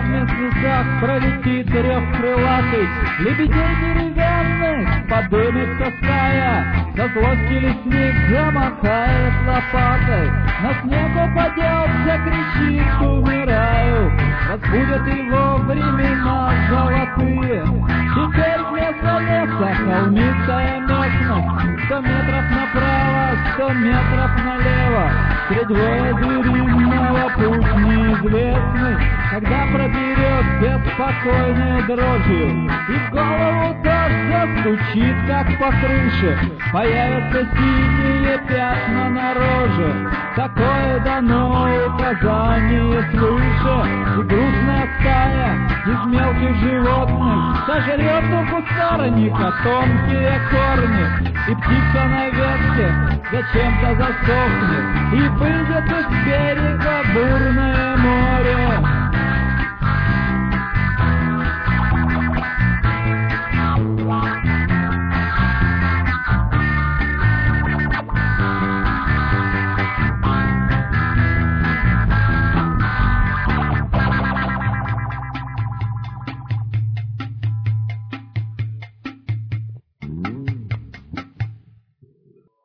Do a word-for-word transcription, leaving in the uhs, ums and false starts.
небесах пролетит рев крылатый, лебедей деревянных подымется стая, со злости лесник замахает лопатой, на снег упадет, закричит: умираю. Разбудят его времена золотые. Теперь вместо леса холмистая местность, сто метров направо, сто метров налево, средь воя звериного путь неизвестный, когда проберет беспокойной дрожью, и в голову дождь застучит, как по крыше, появятся синие пятна на роже. Такое дано указание свыше, и грустная стая из мелких животных сожрет у кустарника тонкие корни, и птица на ветке зачем-то засохнет, и выйдет из берега бурное море.